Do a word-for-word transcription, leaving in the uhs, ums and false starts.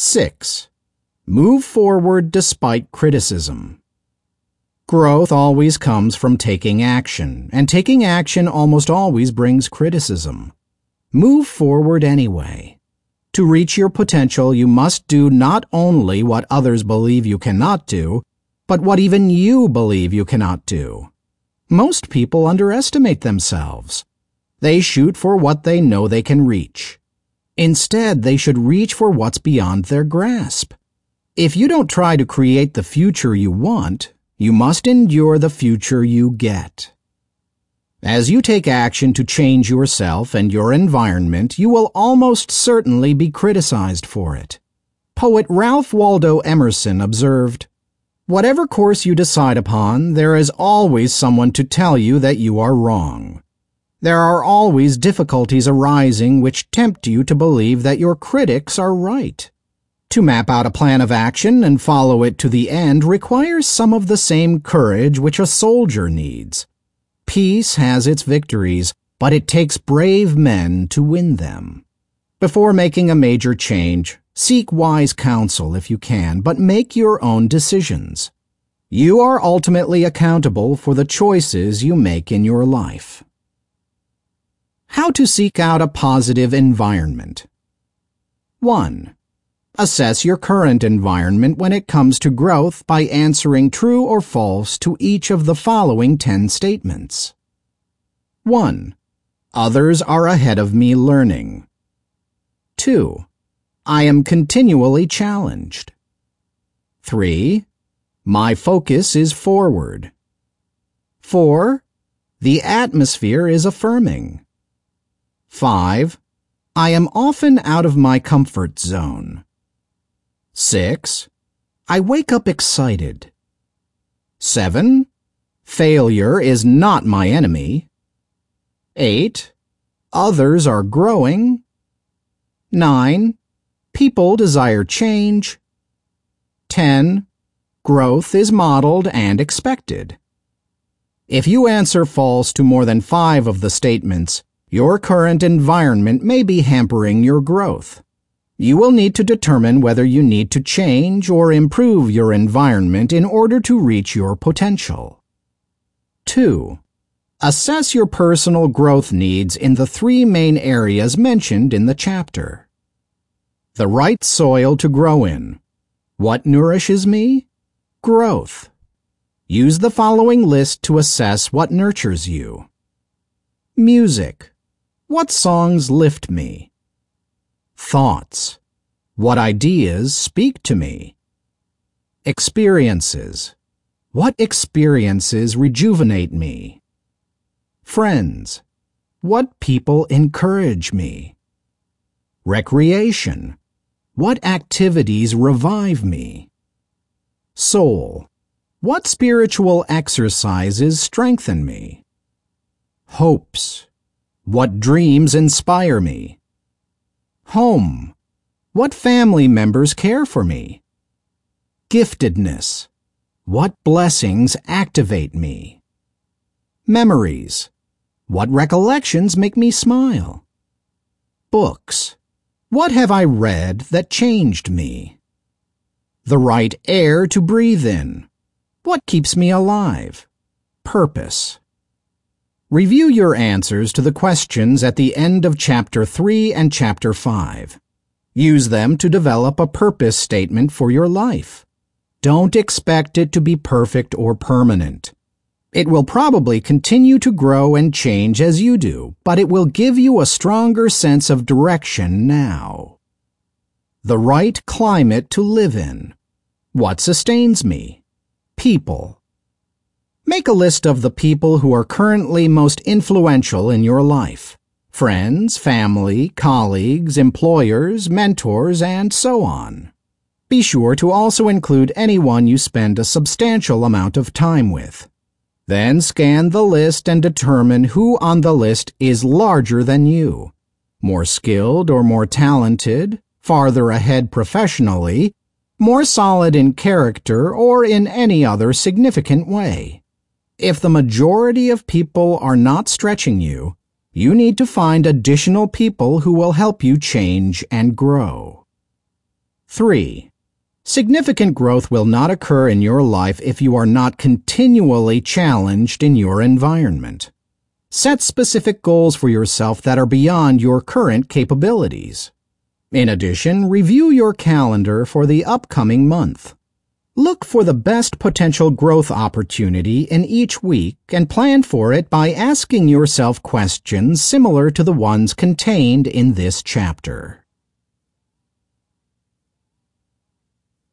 Six. Move forward despite criticism. Growth always comes from taking action, and taking action almost always brings criticism. Move forward anyway. To reach your potential, you must do not only what others believe you cannot do, but what even you believe you cannot do. Most people underestimate themselves. They shoot for what they know they can reach. Instead, they should reach for what's beyond their grasp. If you don't try to create the future you want, you must endure the future you get. As you take action to change yourself and your environment, you will almost certainly be criticized for it. Poet Ralph Waldo Emerson observed, "Whatever course you decide upon, there is always someone to tell you that you are wrong. There are always difficulties arising which tempt you to believe that your critics are right. To map out a plan of action and follow it to the end requires some of the same courage which a soldier needs. Peace has its victories, but it takes brave men to win them. Before making a major change, seek wise counsel if you can, but make your own decisions. You are ultimately accountable for the choices you make in your life." How to seek out a positive environment. One. Assess your current environment when it comes to growth by answering true or false to each of the following ten statements. One. Others are ahead of me learning. Two. I am continually challenged. Three. My focus is forward. Four. The atmosphere is affirming. Five. I am often out of my comfort zone. Six. I wake up excited. Seven. Failure is not my enemy. Eight. Others are growing. Nine. People desire change. Ten. Growth is modeled and expected. If you answer false to more than five of the statements, your current environment may be hampering your growth. You will need to determine whether you need to change or improve your environment in order to reach your potential. Two. Assess your personal growth needs in the three main areas mentioned in the chapter. The right soil to grow in. What nourishes me? Growth. Use the following list to assess what nurtures you. Music. What songs lift me? Thoughts. What ideas speak to me? Experiences. What experiences rejuvenate me? Friends. What people encourage me? Recreation. What activities revive me? Soul. What spiritual exercises strengthen me? Hopes. What dreams inspire me? Home. What family members care for me? Giftedness. What blessings activate me? Memories. What recollections make me smile? Books. What have I read that changed me? The right air to breathe in. What keeps me alive? Purpose. Review your answers to the questions at the end of Chapter three and Chapter five. Use them to develop a purpose statement for your life. Don't expect it to be perfect or permanent. It will probably continue to grow and change as you do, but it will give you a stronger sense of direction now. The right climate to live in. What sustains me? People. Make a list of the people who are currently most influential in your life. Friends, family, colleagues, employers, mentors, and so on. Be sure to also include anyone you spend a substantial amount of time with. Then scan the list and determine who on the list is larger than you, more skilled or more talented, farther ahead professionally, more solid in character, or in any other significant way. If the majority of people are not stretching you, you need to find additional people who will help you change and grow. Three. Significant growth will not occur in your life if you are not continually challenged in your environment. Set specific goals for yourself that are beyond your current capabilities. In addition, review your calendar for the upcoming month. Look for the best potential growth opportunity in each week and plan for it by asking yourself questions similar to the ones contained in this chapter.